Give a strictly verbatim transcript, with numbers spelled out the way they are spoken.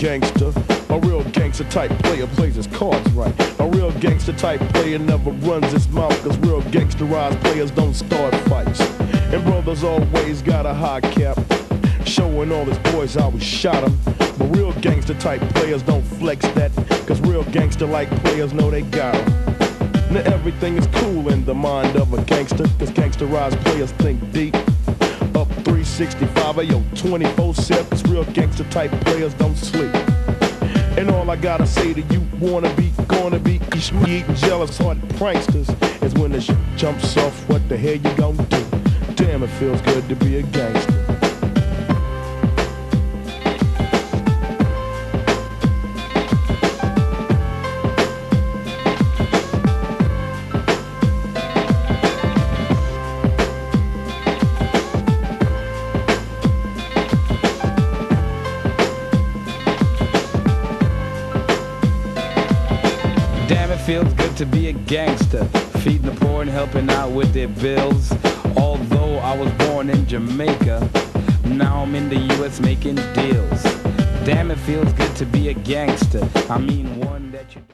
gangster. A real gangster type player plays his cards right. A real gangster type player never runs his mouth, cause real gangsterized players don't start fights. And brothers always got a high cap, showing all his boys how we shot him. But real gangster type players don't flex that, cause real gangster like players know they got him. Now everything is cool in the mind of a gangster, cause gangsterized players think deep. Up three sixty-five, yo, twenty-four seven, real gangster type players don't sleep. And all I gotta say to you, wanna be, gonna be, eating jealous heart pranksters, is when the shit jumps off, what the hell you gonna do? Damn, it feels good to be a gangster. Damn, it feels good to be a gangster, feeding the poor and helping out with their bills. Although I was born in Jamaica, now I'm in the U S making deals. Damn, it feels good to be a gangster. I mean one that you